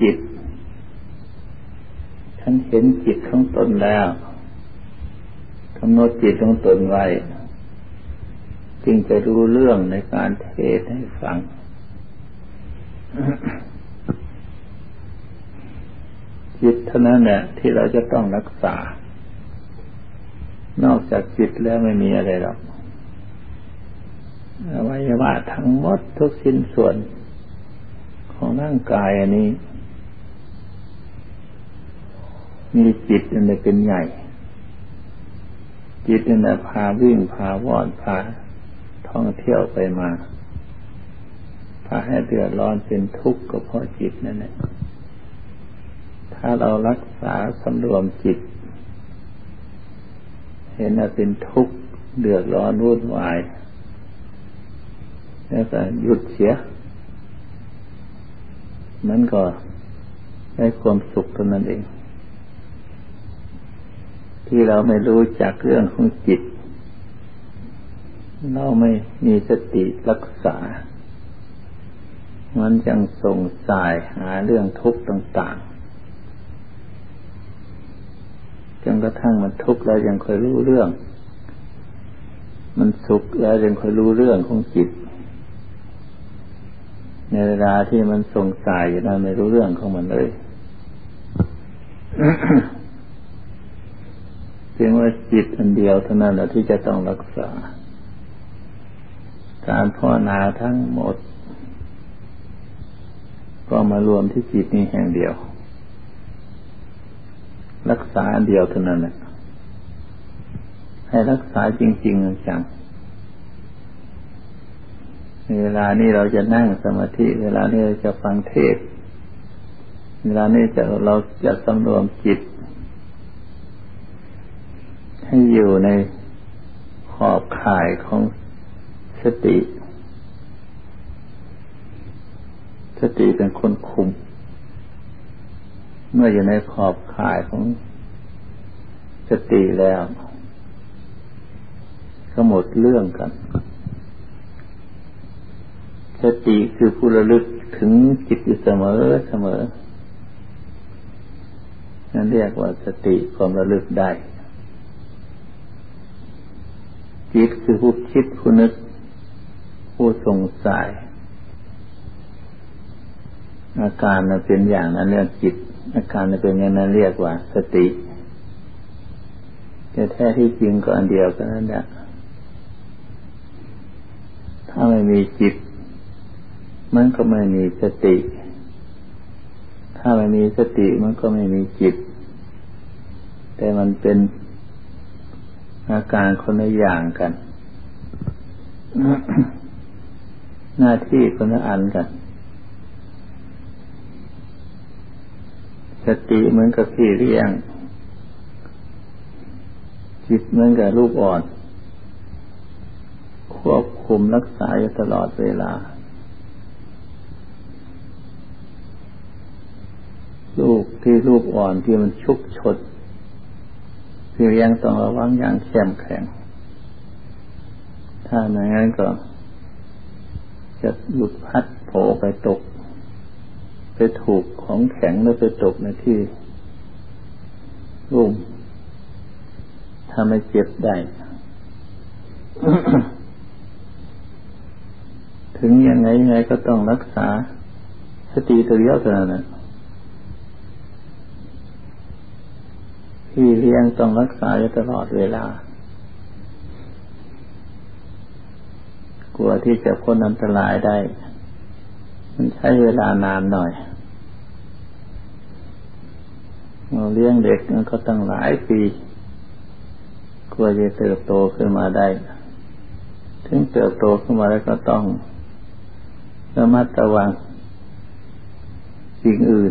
จิตฉันเห็นจิตของตนแล้วกำหนดจิตของตนไว้จึงจะรู้เรื่องในการเทศน์ให้ฟัง จิตเท่านั้นแหละที่เราจะต้องรักษานอกจากจิตแล้วไม่มีอะไรหรอกอวัยวะทั้งหมดทุกชิ้นส่วนของร่างกายอันนี้มีจิตอันนี้เป็นใหญ่จิตอันนี้พาวิ่งพาว่อนพาท่องเที่ยวไปมาพาให้เดือดร้อนเป็นทุกข์ก็เพราะจิตนั่นแหละถ้าเรารักษาสำรวมจิตเห็นว่าเป็นทุกข์เดือดร้อนวุ่นวายแล้วก็หยุดเสียมันก็ได้ความสุขเท่านั้นเองที่เราไม่รู้จักเรื่องของจิตเราไม่มีสติรักษามันยังส่งสายหาเรื่องทุกข์ต่างๆจนกระทั่งมันทุกข์แล้วยังค่อยรู้เรื่องมันสุขแล้วยังค่อยรู้เรื่องของจิตในเวลาที่มันส่งสายอยู่นั้นไม่รู้เรื่องของมันเลย เพียงว่าจิตอันเดียวเท่านั้นแหละที่จะต้องรักษาการภาวนาทั้งหมดก็มารวมที่จิตนี้แห่งเดียวรักษาอันเดียวเท่านั้นแหละให้รักษาจริงๆจังเวลานี้เราจะนั่งสมาธิเวลานี้เราจะฟังเทศน์เวลานี้เราจะสำรวมจิตให้อยู่ในขอบข่ายของสติเป็นคนคุมเมื่ออยู่ในขอบข่ายของสติแล้วก็หมดเรื่องกันสติคือผู้ระลึกถึงจิตอยู่เสมอนั่นเรียกว่าสติความระลึกได้จิตคือผู้คิดผู้นึกผู้สงสัยอาการนั้นเป็นอย่างนั้นเรียกจิตอาการนั้นเป็นอย่างนั้นเรียกว่าสติแต่แท้ที่จริงก็อันเดียวกันนั่นแหละถ้าไม่มีจิตมันก็ไม่มีสติถ้าไม่มีสติมันก็ไม่มีจิตแต่มันเป็นอาการคนละอย่างกัน หน้าที่คนละอันกันสติเหมือนกับพี่เลี้ยงจิตเหมือนกับลูกอ่อนควบคุมรักษาอยู่ตลอดเวลาลูกอ่อนที่มันชุกชนพี่เลี้ยงต้องระวังอย่างเข้มแข็งถ้าไม่งั้นก็จะหลุดพัดโผไปตกไปถูกของแข็งแล้วไปตกในที่ลุ่มถ้าไม่เจ็บได้ ถึงยังไงก็ต้องรักษาสติตัวเดียวเท่านั้นนะพี่เลี้ยงต้องรักษาอยู่ตลอดเวลากลัวที่จะพ้นอันตรายได้มันใช้เวลานานหน่อยเราเลี้ยงเด็กมันก็ตั้งหลายปีกลัวจะเติบโตขึ้นมาได้ถึงเติบโตขึ้นมาแล้วก็ต้องระมัดระวังสิ่งอื่น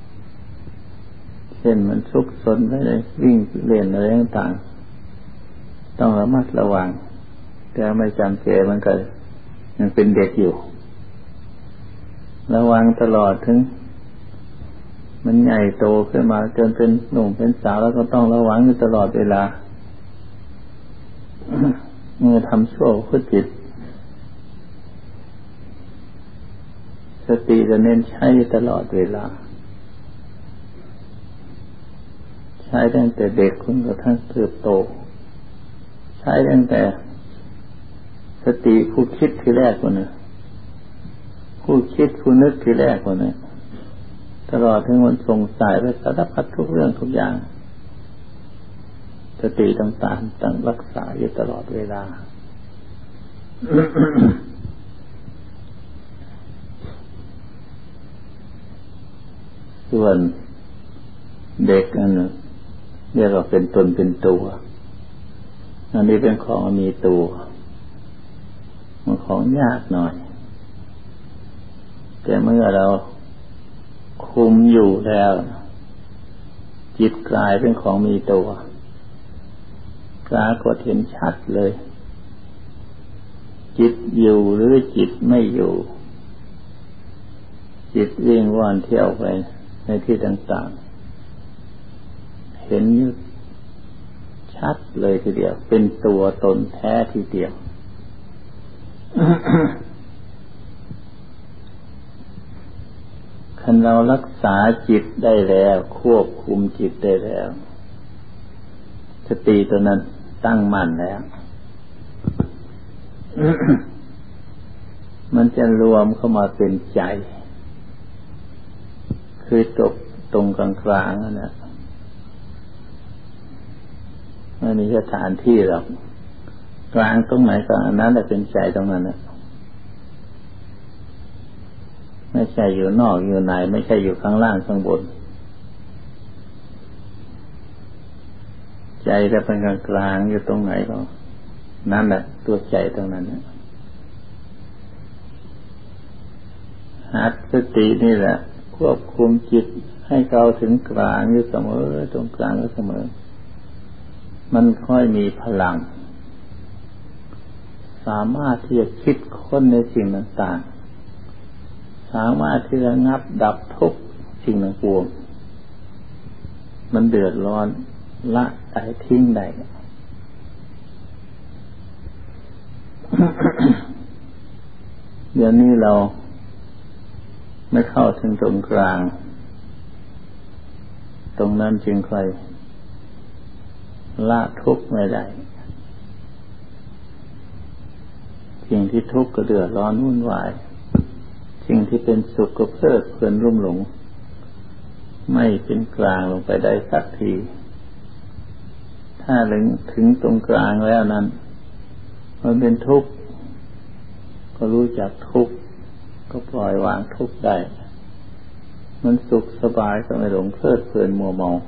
เช่นมันซุกซนไม่ได้วิ่งเล่นอะไรต่างๆต้องระมัดระวังแต่ไม่จำเจมันก็ยังเป็นเด็กอยู่ระวังตลอดถึงมันใหญ่โตขึ้นมาจนเป็นหนุ่มเป็นสาวแล้วก็ต้องระวังอยู่ตลอดเวลา เมื่อทำชั่วพุทจิตสติจะเน้นใช้ตลอดเวลาใช้ตั้งแต่เด็กจนกระทั่งเติบโตใช้ตั้งแต่สติผู้คิดทีแรกคนนึงผู้คิดผู้นึกทีแรกคนนึงตลอดถึงวันส่งสายไปสารพัดทุกเรื่องทุกอย่างสติต่างๆตั้งรักษาอยู่ตลอดเวลา ส่วนเด็กอันนึงเรียกว่าเป็นตนเป็นตัวอันนี้เป็นของมีตัวมันของยากหน่อยแต่เมื่อเราคุมอยู่แล้วจิตกลายเป็นของมีตัวปรากฏเห็นชัดเลยจิตอยู่หรือจิตไม่อยู่จิตวิ่งว่อนเที่ยวไปในที่ต่างๆเห็นอยู่ชัดเลยทีเดียวเป็นตัวตนแท้ทีเดียว คันเรารักษาจิตได้แล้วควบคุมจิตได้แล้วสติตัวนั้นตั้งมั่นแล้ว มันจะรวมเข้ามาเป็นใจคือตรงกลางๆนั่นแหละไม่มีสถานที่หรอกกลางตรงไหนก็อันนั้นแหละเป็นใจตรงนั้นนะไม่ใช่อยู่นอกอยู่ในไม่ใช่อยู่ข้างล่างข้างบนใจจะเป็นกลางอยู่ตรงไหนก็นั่นแหละตัวใจตรงนั้นนะหัดสตินี่แหละควบคุมจิตให้เข้าถึงกลางอยู่เสมอตรงกลางอยู่เสมอมันค่อยมีพลังสามารถที่จะคิดค้นในสิ่งต่างๆสามารถที่จะงับดับทุกสิ่งทั้งปวงมันเดือดร้อนละได้ทิ้งได้ เดี๋ยวนี้เราไม่เข้าถึงตรงกลางตรงนั้นจึงค่อยละทุกข์ไม่ได้สิ่งที่ทุกข์ก็เดือดร้อนวุ่นวายสิ่งที่เป็นสุขก็เพลิดเพลินรุ่มหลงไม่เป็นกลางลงไปได้สักทีถ้าถึงตรงกลางแล้วนั้นมันเป็นทุกข์ก็รู้จักทุกข์ก็ปล่อยวางทุกข์ได้มันสุขสบายก็ไม่หลงเพลิดเพลินมัวเมา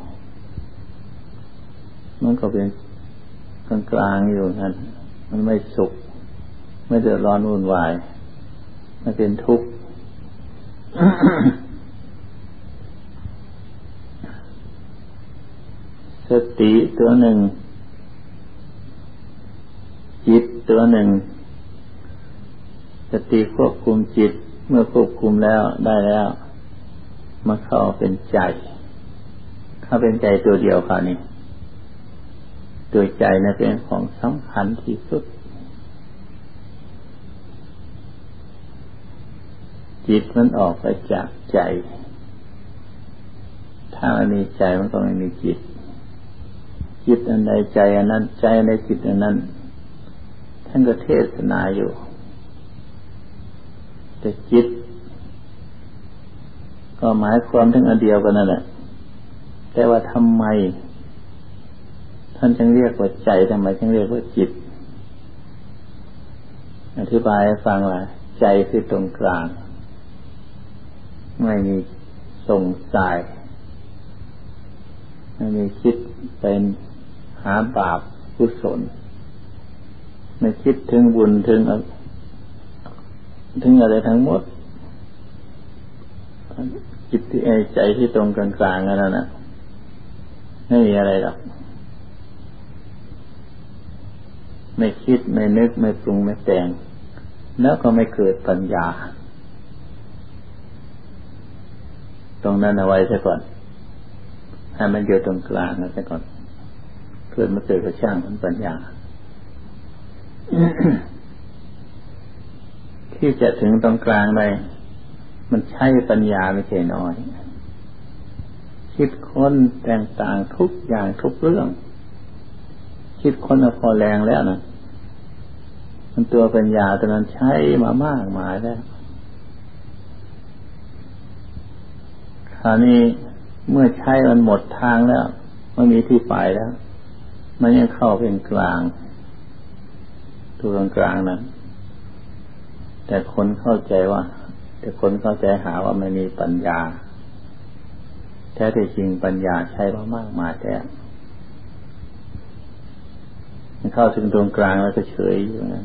มันก็เป็นกลางๆอยู่นั่นมันไม่สุขไม่เดือดร้อนวุ่นวายมันเป็นทุกข์ สติตัวหนึ่งจิตตัวหนึ่งสติควบคุมจิตเมื่อควบคุมแล้วได้แล้วมาเข้าเป็นใจเข้าเป็นใจตัวเดียวค่ะนี่ตัวใจนะเป็นของสำคัญที่สุดจิตมันออกไปจากใจถ้าไม่มีใจมันก็ไม่มีจิตจิตอันใดใจอันนั้นใจอันใดจิตอันนั้นท่านก็เทศนาอยู่แต่จิตก็หมายความถึงอันเดียวกันนั่นแหละแต่ว่าทำไมท่านจึงเรียกว่าใจทำไมจึงเรียกว่าจิตอธิบายให้ฟังว่าใจคือตรงกลางไม่มีส่งสายไม่มีคิดเป็นหาบาปกุศลไม่คิดถึงบุญถึงอะไรทั้งหมดจิตที่ใจที่ตรงกลางๆนั่นน่ะไม่มีอะไรหรอกไม่คิดไม่นึกไม่ปรุงไม่แต่งแล้วก็ไม่เกิดปัญญาตรงนั้นเอาไว้ซะก่อนให้มันอยู่ตรงกลางซะก่อนเพื่อมาเกิดกระช่างมันปัญญา ที่จะถึงตรงกลางได้มันใช้ปัญญาไม่ใช่น้อยคิคิดค้นต่างๆทุกอย่างทุกเรื่องคิดค้นพอแรงแล้วนะมันตัวปัญญาตัวนั้นใช้มามากมายแล้วคราวนี้เมื่อใช้มันหมดทางแล้วไม่มีที่ไปแล้วมันยังเข้าเป็นกลางตัวกลางนั้นแต่คนเข้าใจหาว่าไม่มีปัญญาแท้ที่จริงปัญญาใช้มามากมายแต่มันเข้าถึงตรงกลางแล้วก็เฉยอยู่นั้น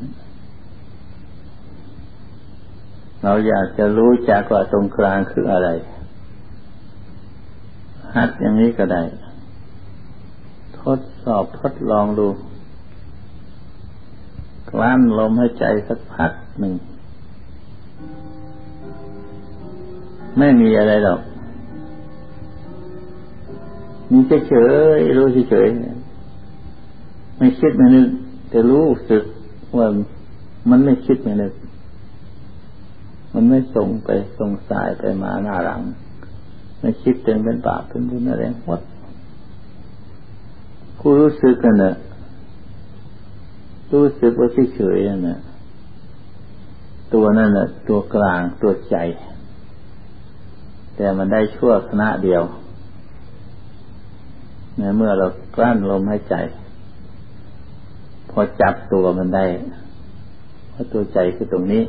เราอยากจะรู้จักว่าตรงกลางคืออะไรหัดอย่างนี้ก็ได้ทดสอบทดลองดูกลั้นลมหายใจสักพักหนึ่งไม่มีอะไรหรอกมีเฉยๆรู้เฉยๆไม่คิดไม่นึกแต่รู้สึกว่ามันไม่คิดไม่นึกมันไม่ส่งไปส่งสายไปมาหน้าหลังไม่คิดเป็นบาปเป็นบุญอะไรวัดผู้รู้สึกกันน่ะรู้สึกว่าเฉยๆนั่นน่ะตัวนั่นน่ะตัวกลางตัวใจแต่มันได้ชั่วขณะเดียวเมื่อเรากลั้นลมหายใจพอจับตัวมันได้เพราะตัวใจคือตรงนี้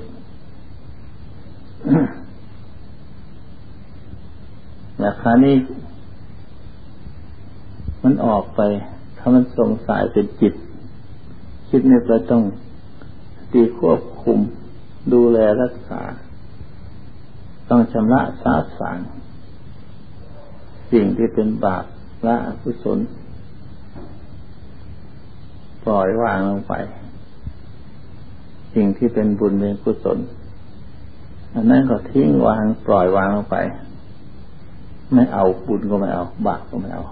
แล้วคราวนี้มันออกไปถ้ามันส่งสายเป็นจิตคิดเนี่ยเราต้องตีควบคุมดูแลรักษาต้องชำระสาสางสิ่งที่เป็นบาปละอกุศลปล่อยวางลงไปสิ่งที่เป็นบุญเป็นกุศลอันนั้นก็ทิ้งวางปล่อยวางลงไปไม่เอาบุญก็ไม่เอาบาปก็ไม่เอา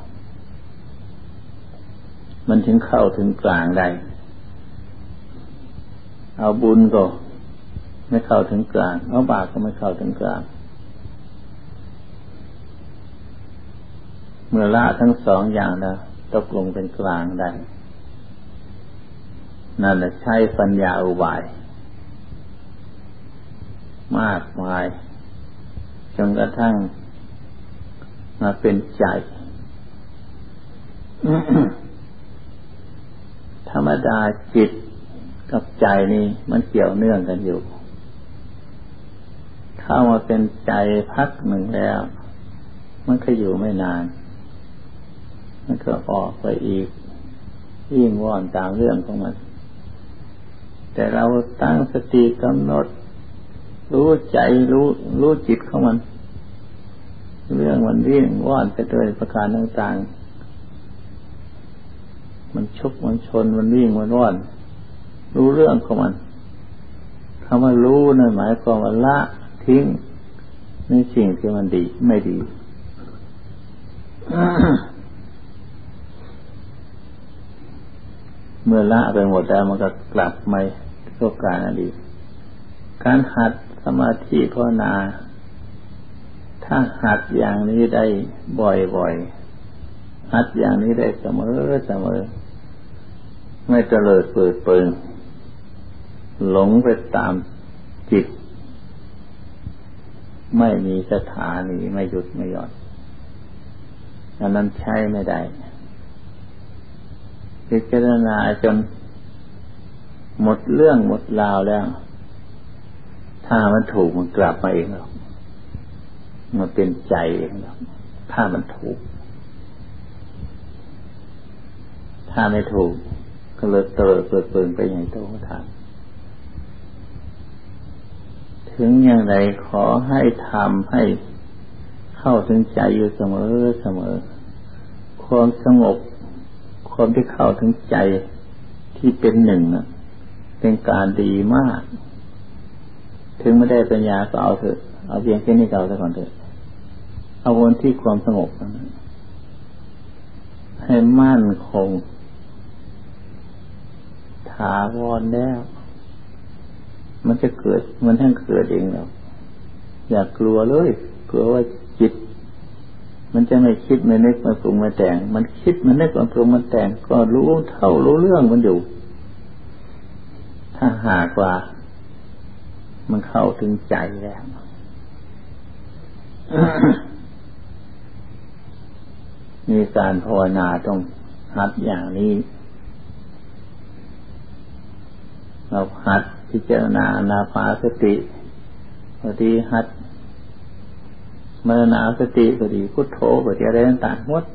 มันถึงเข้าถึงกลางได้เอาบุญก็ไม่เข้าถึงกลางเอาบาปก็ไม่เข้าถึงกลางเมื่อละทั้งสองอย่างแล้วตกลงเป็นกลางได้นั่นแหละใช้ปัญญาอุบายมากมายจนกระทั่งมาเป็นใจ ธรรมดาจิตกับใจนี่มันเกี่ยวเนื่องกันอยู่เข้ามาเป็นใจพักหนึ่งแล้วมันก็อยู่ไม่นานมันก็ออกไปอีกยิ่งว่อนตามเรื่องของมันแต่เราตั้งสติกำหนดรู้ใจรู้จิตของมันเรื่องมันวิ่งว่อนไปโดยประการต่างๆมันชุกมันชนมันวิ่งมันว่อนรู้เรื่องของมันคำว่ารู้นั่นหมายความว่าละทิ้งในสิ่งที่มันดีไม่ดี เมื่อละไปหมดแล้วมันก็กลับมาเข้ากลางอดีตการหัดสมาธิภาวนาถ้าหัดอย่างนี้ได้บ่อยๆหัดอย่างนี้ได้เสมอไม่เตลิดเปิดเปิงหลงไปตามจิตไม่มีสถานีไม่หยุดไม่หย่อนอันนั้นใช้ไม่ได้พิจารณาจนหมดเรื่องหมดราวแล้วถ้ามันถูกมันกลับมาเองหรอกมันเป็นใจเองหรอกถ้ามันถูกถ้าไม่ถูกก็เลยเปิดเปิงไปอย่างโตทางถึงอย่างไรขอให้ทำให้เข้าถึงใจอยู่เสมอความสงบความที่เข้าถึงใจที่เป็นหนึ่งเป็นการดีมากถึงไม่ได้ปัญญาก็เอาเถอะเอาเพียงแค่นี้ก็เอาซะก่อนเถอะเอาวนที่ความสงบให้มั่นคงถาวรแล้วมันจะเกิดมันทั้งเกิดเองแล้วอย่ากลัวเลยกลัวว่าจิตมันจะไม่คิดไม่นึกไม่ปรุงไม่แต่งมันคิดมันนึกมันปรุงมันแต่งก็รู้เท่ารู้เรื่องมันอยู่ถ้าหากว่ามันเข้าถึงใจแล้ว มีการภาวนาต้องหัดอย่างนี้เราหัดพิจารณาอานาปานสติพอดีหัดมรณาสติพอดีพุทโธพอดีอะไรต่างๆหมด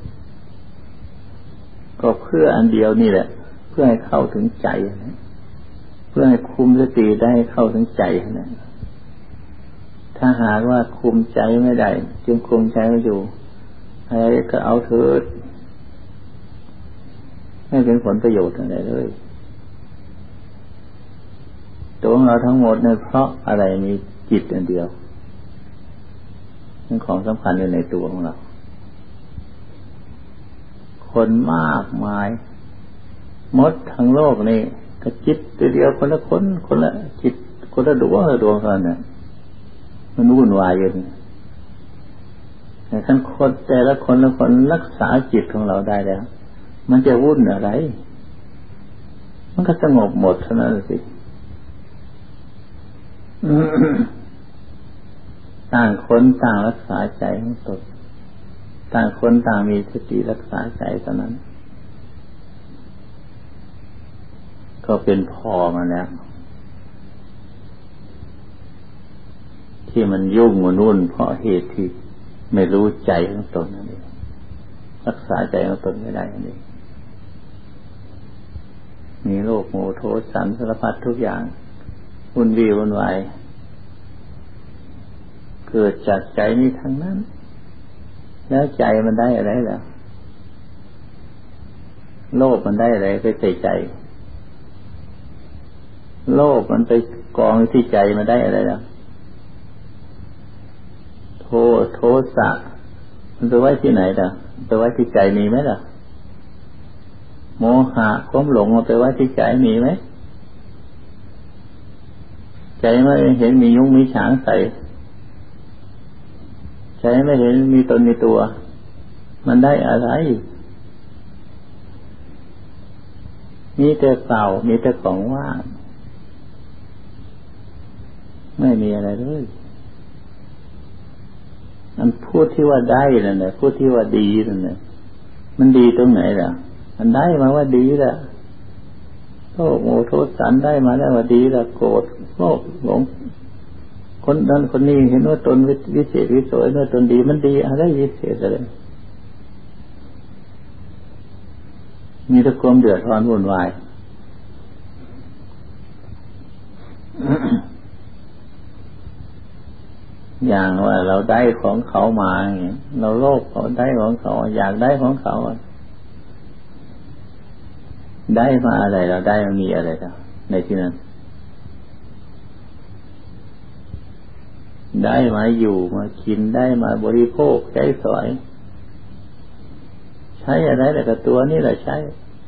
ก็เพื่ออันเดียวนี่แหละเพื่อให้เข้าถึงใจนะเพื่อให้คุมสติได้เข้าถึงใจนะถ้าหากว่าคุมใจไม่ได้จึงคุมใจไม่อยู่อะไรก็เอาเถิดไม่เป็นผลประโยชน์อะไรเลยตัวของเราทั้งหมดเนี่ยเพราะอะไรมีจิตอันเดียวเป็นของสำคัญอยู่ในตัวของเราคนมากมายหมดทั้งโลกนี่ก็จิตตัวเดียวคนละคนคนละจิตคนละดวงเท่านั้นมันวุ่นวายอยู่แต่ท่านคนแต่ละคนละคนรักษาจิตของเราได้แล้วมันจะวุ่นอะไรมันก็สงบหมดเท่านั้นสิต่างคนต่างรักษาใจของตนต่างคนต่างมีสติรักษาใจเท่านั้นก็เป็นพอมาแล้วที่มันยุ่งมันวุ่นเพราะเหตุที่ไม่รู้ใจของตนนั่นเองรักษาใจของตนไม่ได้นั่นเองมีโรคโมโทสันสารพัดทุกอย่างวุ่นวายเกิดจากใจนี้ทั้งนั้นแล้วใจมันได้อะไรล่ะโลภมันได้อะไรไปใส่ใจโลภมันไปกองที่ใจมันได้อะไรล่ะโทสะมันไปไว้ที่ไหนล่ะไปไว้ที่ใจมีไหมล่ะโมหะความหลงมันไปไว้ที่ใจมีไหมใจไม่เห็นมียุ้งมีฉางใส่ใจไม่เห็นมีตนมีตัวมันได้อะไรมีแต่เปล่ามีแต่ของว่างไม่มีอะไรเลยอันพูดที่ว่าได้นั่นแหละพูดที่ว่าดีนั่นแหละมันดีตรงไหนล่ะมันได้มาว่าดีแล้วโโมโทสันได้มาแล้วว่าดีแล้วโกรธโลภหลงคนนั้นคนนี้เห็นว่าตนวิเศษวิโสว่าตนดีมันดีอะไรวิเศษอะไรมีแต่ความเดือดร้อนวุ่นวาย อย่างว่าเราได้ของเขามาอย่างเงี้ยเราโลภเขาได้ของเขาอยากได้ของเขาได้มาอะไรเราได้มันมีอะไรเราในที่นั้นได้มาอยู่มากินได้มาบริโภคใช้สอยใช้อะไรแต่กับตัวนี่แหละใช้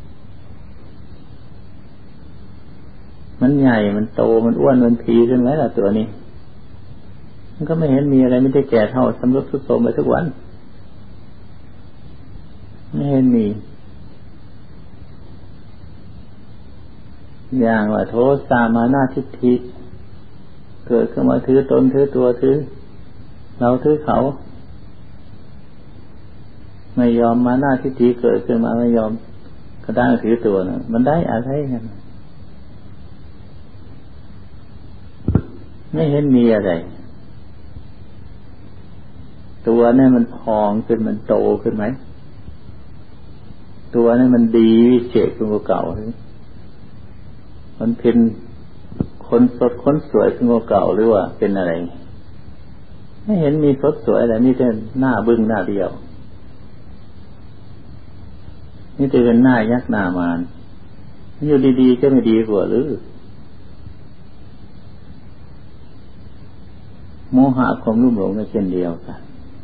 มันใหญ่มันโตมันอ้วนมันพีขึ้นไหมล่ะตัวนี้มันก็ไม่เห็นมีอะไรไม่ได้แก่เท่าสำรุดทรุดโทรมไปทุกวันไม่เห็นมีอย่างว่าโทสะมานะทิฏฐิเกิดขึ้นมาถือตนถือตัวถือเราถือเขาไม่ยอมมานะทิฏฐิเกิดขึ้นมาไม่ยอมกระด้างถือตัวนะมันได้อะไรกันไม่เห็นมีอะไรตัวนี่มันพองขึ้นมันโตขึ้นไหมตัวนี่มันดีวิเศษกว่าเก่ามันเป็นคนสดคนสวยกว่าเก่าหรือว่าเป็นอะไรไม่เห็นมีสดสวยอะไรนี่แต่หน้าบึ้งหน้าเดียวนี่จะเป็นหน้ายักษ์หน้ามารอยู่ดีๆก็ไม่ดีกว่าหรือโมหะความรุ่มหลงก็เช่นเดียวกัน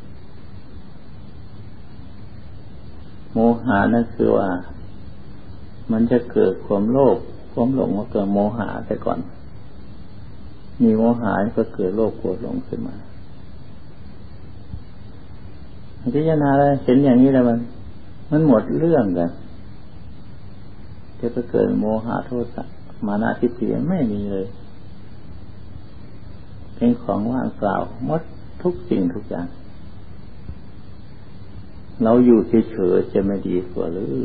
โมหะนั่นคือว่ามันจะเกิดความโลภความหลงมาเกิดโมหะแต่ก่อนมีโมหะก็เกิดโลภโกรธหลงขึ้นมาพิจารณาแล้วเห็นอย่างนี้แล้วมันหมดเรื่องกันจะไปเกิดโมหะโทสะมานะทิฏฐิไม่มีเลยเป็นของว่างเปล่าหมดทุกสิ่งทุกอย่างเราอยู่เฉยๆจะไม่ดีกว่าหรือ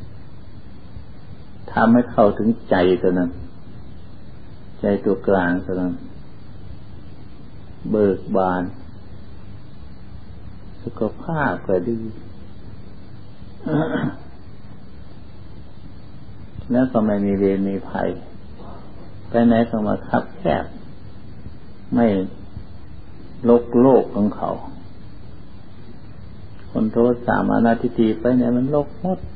ทำให้เข้าถึงใจตัวนั้นใจตัวกลางตัวนั้นเบิกบานสุขภาพก็ดี แล้วก็ไม่มีเวรมีภัยไปไหนก็มาคับแคบไม่โลกของเขาคนโทสะมานะทิฏฐิไปไหนมันโลกหมด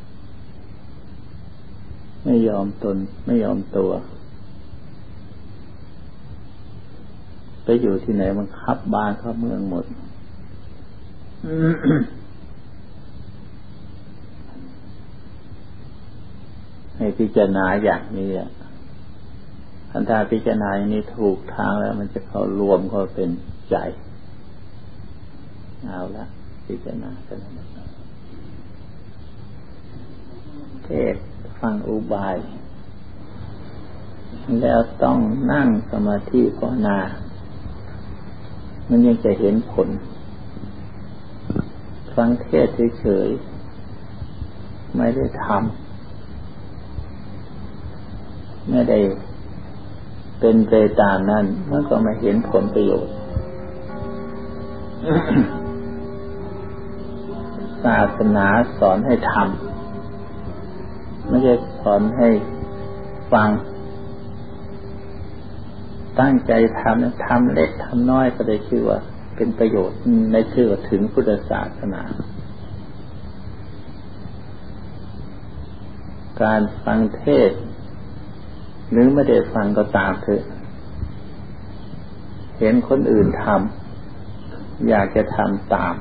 ไม่ยอมตนไม่ยอมตัวไปอยู่ที่ไหนมันคับบ้านคับเมืองหมด ให้พิจารณาอย่างนี้อ่ะถ้าพิจารณาอย่างนี้ถูกทางแล้วมันจะเข้ารวมเข้าเป็นใจเอาละพิจารณากันเทศฟังอุบายแล้วต้องนั่งสมาธิภาวนามันยังจะเห็นผลฟังเทศเฉยๆไม่ได้ทำไม่ได้เป็นไปตามนั้นมันก็ไม่เห็นผลประโยชน์ ศาสนาสอนให้ทำไม่ใช่สอนให้ฟังตั้งใจทำเล็กทำน้อยก็ได้ชื่อว่าเป็นประโยชน์ในชื่อว่าถึงพุทธศาสนาการฟังเทศน์หรือไม่ได้ฟังก็ตามเถอะเห็นคนอื่นทำอยากจะทำตาม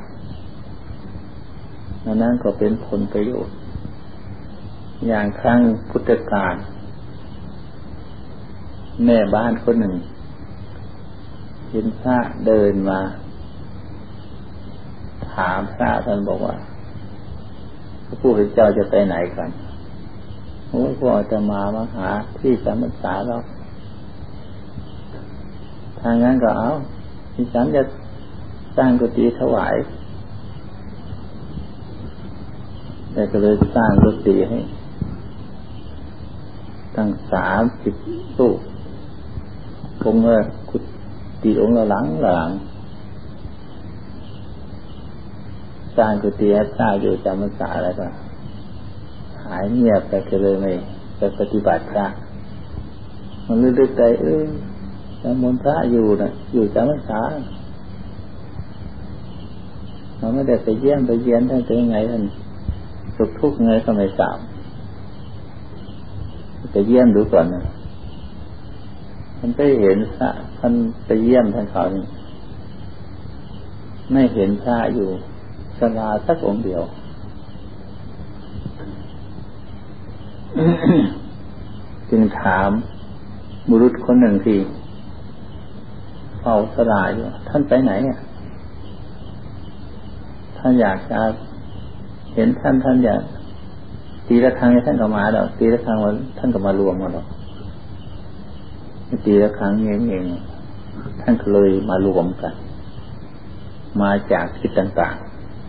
นั่นก็เป็นผลประโยชน์อย่างครั้งพุทธกาลแม่บ้านคนหนึ่งเห็นพระเดินมาถามพระท่านบอกว่าพระผู้เป็นเจ้าจะไปไหนกันโอ้ยพ่อจะมาหาที่จำพรรษาแล้วทางนั้นก็เอาที่ฉันจะสร้างกุฏิถวายแต่ก็เลยสร้างกุฏิให้ตั้ง30 ตู้องค์กุฏิองค์ละหลังสร้างกุฏิให้พระอยู่จำพรรษาแล้วก็หายเงียบไปก็เลยไม่ไปปฏิบัติพระมันลึกๆใจแล้วมนต์พระอยู่อยู่จำพรรษามันไม่ได้ไปเยี่ยมไปเยียนท่านเป็นยังไงท่านสุขทุกข์ไงก็ไม่ทราบไปเยี่ยมดูก่อนนะมันไปเห็นพระท่านไปเยี่ยมท่านเขานี่ไม่เห็นพระอยู่ศาลาสักองค์เดียว จึงถามบุรุษคนหนึ่งที่เฝ้าศาลาอยู่ท่านไปไหนเนี่ยท่านอยากจะเห็นท่านอยากตีละครั้งท่านก็มาแล้วตีละครั้งวันท่านก็มารวมมาแล้วตีละครั้งเองท่านก็เลยมารวมกันมาจากทิศต่าง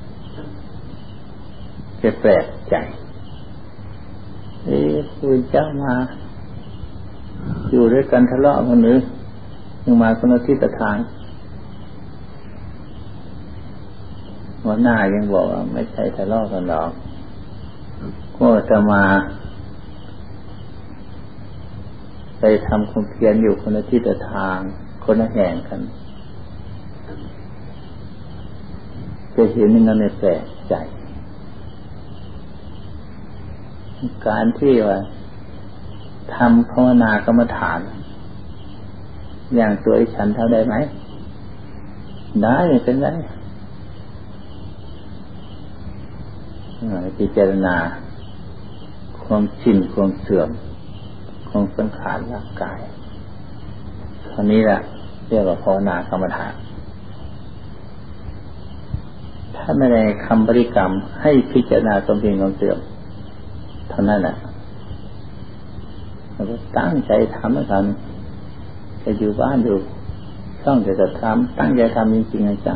ๆจะแปลกใจคุณเจ้ามาอยู่ด้วยกันทะเลาะกันหรือยังมาคนละทิศทางหัวหน้ายังบอกว่าไม่ใช่ทะเลาะกันหรอกก็จะมาไปทำความเพียรอยู่คนละทิศทางคนละแห่งกันจะเห็นอย่างนั้นในแปลกใจการที่ว่าทำภาวนากรรมฐานอย่างตัวฉันเท่าได้ไหมได้เป็นไรพิจารณาความชินความเสื่อมของสังขารร่างกายคราวนี้แหละเรียกว่าภาวนากรรมฐานทถ้าไม่ได้คำบริกรรมให้พิจารณาความเพียรความเสื่อมเท่านั้นแหละเราก็ตั้งใจทำแล้วกันจะอยู่บ้านอยู่ช่องจะทำตั้งใจทำจริงๆจัง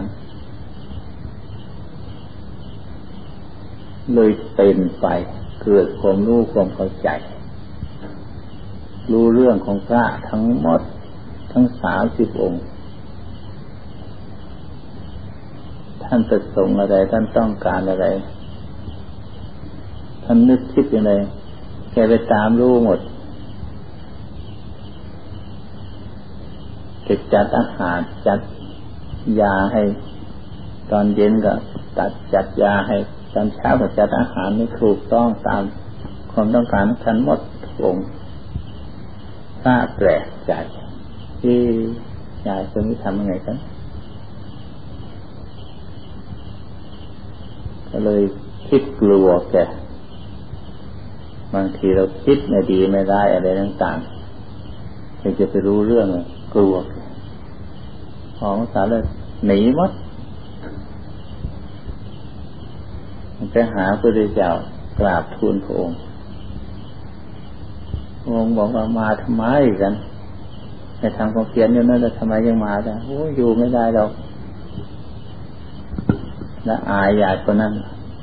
เลยเป็นไปเกิดความรู้ความเข้าใจรู้เรื่องของพระทั้งหมดทั้ง30 องค์ท่านประสงค์อะไรท่านต้องการอะไรท่านนึกคิดอย่างไรแกไปตามรู้หมดจะจัดอาหารจัดยาให้ตอนเย็นก็จัดยาให้ตอนเช้าก็จัดอาหารไม่ถูกต้องตามความต้องการของท่านหมดทุกองค์ถ้าแปลกใจที่ยายคนนี้ทำยังไงกันก็เลยคิดกลัวแกบางทีเราคิดไม่ดีไม่ได้อะไรต่างๆเราจะไปรู้เรื่องกลัวของสารเลยหนีหมดไปหาพระพุทธเจ้ากราบทูลพระองค์พระองค์บอกว่ามาทำไมกันไปทำความเพียรอยู่นั่นแล้วทำไมยังมาได้โอ้อยู่ไม่ได้หรอกและอายญาติคนนั้น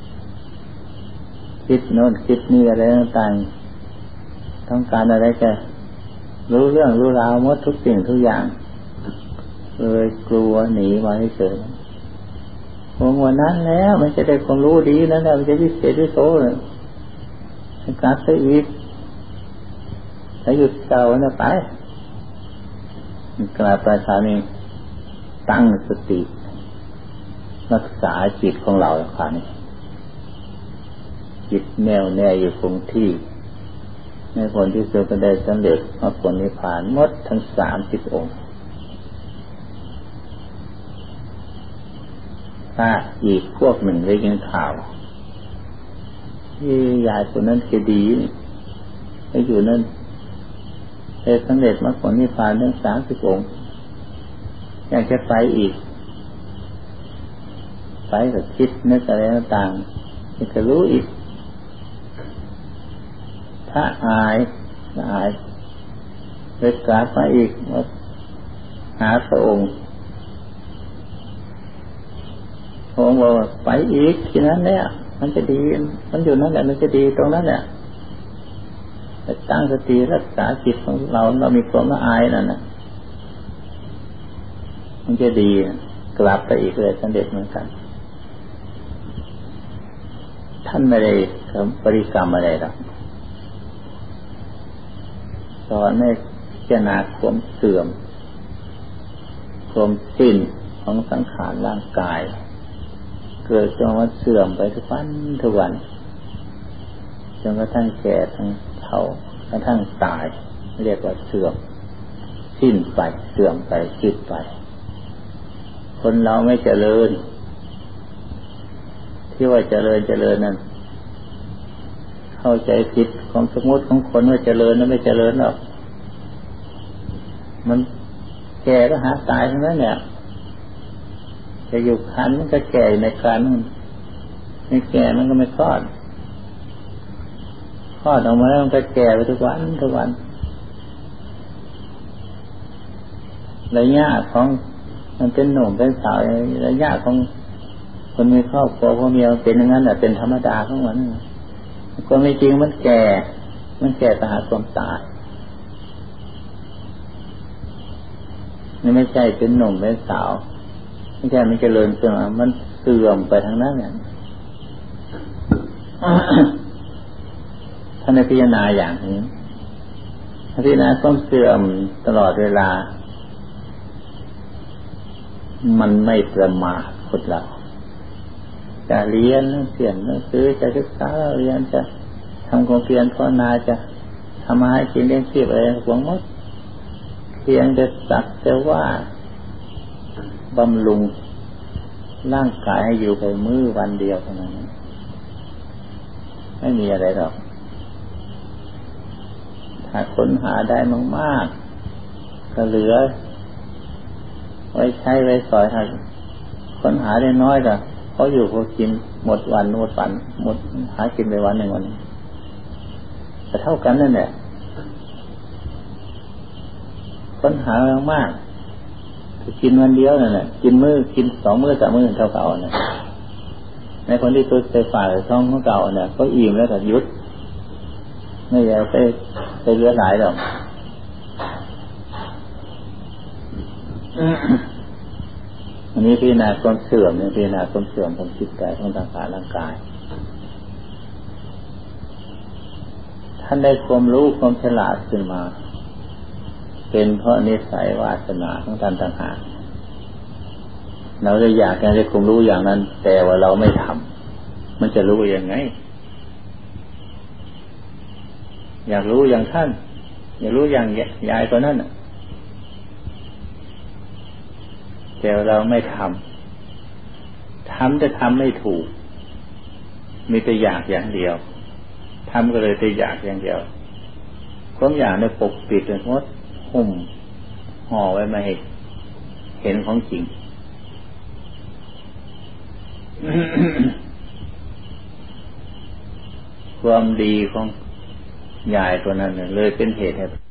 คิดโน่นคิดนี่อะไรต่างๆต้องการอะไรแกรู้เรื่องรู้ราวหมดทุกสิ่งทุกอย่างเลยกลัวหนีมาให้เฉยวันนั้นแล้วมันจะได้ความรู้ดีแล้วมันจะวิเศษวิโสเลยกลับไปอีกถ้าหยุดเก่าเนี่ยไปกลับไปคราวนี้ตั้งสติรักษาจิตของเราคราวนี้จิตแน่วแน่อยู่คงที่ในผลที่สุดก็ได้สำเร็จมรรคผลนิพพานหมดทั้ง30 องค์ถ้าอีกพวกหนึ่งได้ยินข่าวที่ยายคนนั้นจะดีไปอยู่นั่นได้สำเร็จมรรคผลนิพพานทั้ง30 องค์อยากจะไปอีกไปก็คิดนึกอะไรต่างๆจะรู้อีกถ้าอายไปกราบมาอีกหาพระองค์พระองค์บอกว่าไปอีกที่นั้นเนี่ยมันจะดีมันอยู่นั่นแหละมันจะดีตรงนั้นแหละแต่ตั้งสติรักษาจิตของเรามีความละอายนั่นน่ะมันจะดีกลับไปอีกเลยสำเร็จเหมือนกันท่านไม่ได้บริกรรมอะไรหรอกสอนให้พิจารณาความเสื่อมความสิ้นของสังขารร่างกายเกิดจนว่าเสื่อมไปทุกวันจนกระทั่งแก่ทั้งเฒ่ากระทั่งตายเรียกว่าเสื่อมสิ้นไปเสื่อมไปสิ้นไปคนเราไม่เจริญที่ว่าเจริญนั่นเข้าใจผิดของสมมติของคนว่าเจริญนั้นไม่เจริญหรอกมันแก่ก็หาตายทั้งนั้นเนี่ยจะอยู่คันมันก็แก่ในคันไม่แก่มันก็ไม่คลอดออกมาแล้วมันก็แก่ไปทุกวันระยะของมันเป็นหนุ่มเป็นสาวระยะของคนมีครอบครัวพ่อเมียเป็นอย่างนั้นแหละเป็นธรรมดาของมันก็ไม่จริงมันแก่ไปหาความตายนี่ไม่ใช่เป็นหนุ่มเป็นสาวไม่ใช่มันเจริญเสื่อมมันเสื่อมไปทางนั้นเนี่ยท่านพิจารณาอย่างนี้พิจารณาความเสื่อมตลอดเวลามันไม่ประมาทคนเราจะเรียนเสียนหนังสือจะศึกษาเรียนจะทำความเพียรภาวนาจะทำมาให้กินเลี้ยงชีพอะไรหวงหมดเพียงจะสักแต่ว่าบำรุงร่างกายให้อยู่ไปมื้อวันเดียวเท่านั้นไม่มีอะไรหรอกถ้าค้นหาได้มากๆก็เหลือไว้ใช้ไว้สอยถ้าค้นหาได้น้อยก็เขาอยู่เขากินหมดวันหมดหากินไปวันหนึ่งวันแต่เท่ากันนั่นแหละปัญหามากกินวันเดียวนั่นแหละกิน2 มื้อ 3 มื้อเท่าเก่าเนี่ยในคนที่ตัวไปฝ่าท้องของเก่าเนี่ยเขาอิ่มแล้วก็ยุดไม่อยากไปเลือหลายหรอกอันนี้พิจารณาความเสื่อมเนี่ยพิจารณาความเสื่อมของจิตใจของร่างกายท่านได้ความรู้ความฉลาดขึ้นมาเป็นเพราะนิสัยวาสนาของท่านต่างหากเราเลยอยากจะได้ความรู้อย่างนั้นแต่ว่าเราไม่ทำมันจะรู้ยังไงอยากรู้อย่างท่านอยากรู้อย่างยายคนนั้นแต่เราไม่ทำจะทำไม่ถูกมีแต่อยากอย่างเดียวทำก็เลยแต่อยากอย่างเดียวความอยากเนี่ยปกปิดเลยมดหุ้มห่อไว้ไม่ให้เห็นของจริง ความดีของยายตัวนั้นเลยเป็นเหตุให้